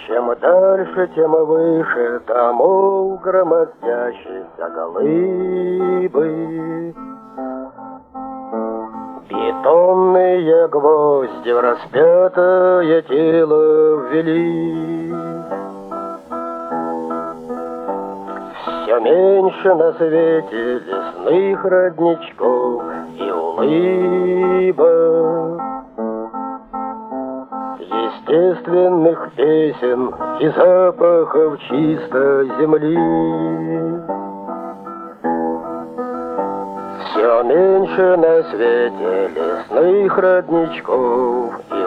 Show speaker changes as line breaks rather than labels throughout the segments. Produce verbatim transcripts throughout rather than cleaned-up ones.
Чем дальше, тем выше домов громоздящиеся глыбы. Бетонные гвозди в распятое тело ввели. Все меньше на свете лесных родничков и улыбок, естественных песен и запахов чистой земли. Все меньше на свете лесных родничков и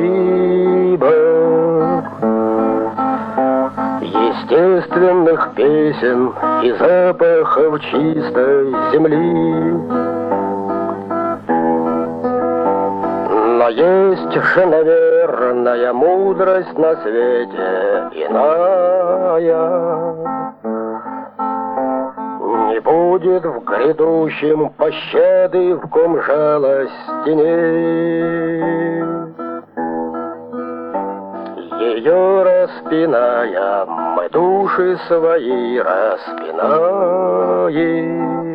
улыбок, естественных песен и запахов чистой земли. Но есть же, наверное, мудрость на свете иная. Не будет в грядущем пощады, в ком жалости нет. Ее распиная, мы души свои распинаем,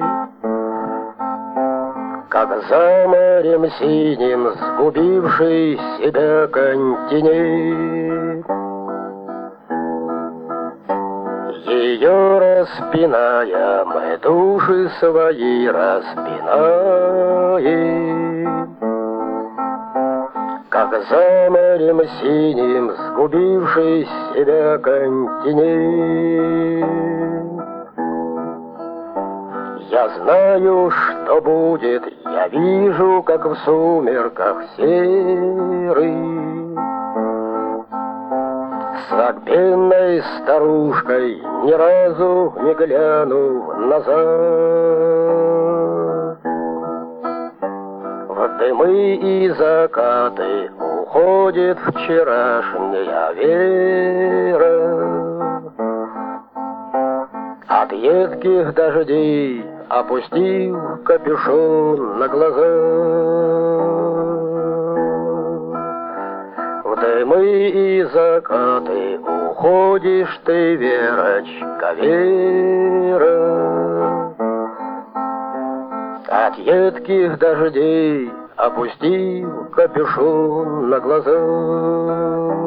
как за морем синим сгубивший себя континент. Ее распиная, мы души свои распинаем, как за морем синим сгубивший себя континент. Я знаю, что будет, я вижу, как в сумерках серых с согбенной старушкой ни разу не глянув назад. В дымы и закаты уходит вчерашняя вера. От едких дождей опустив капюшон на глаза. В дымы и закаты уходишь ты, Верочка, Вера. От едких дождей опустив капюшон на глаза.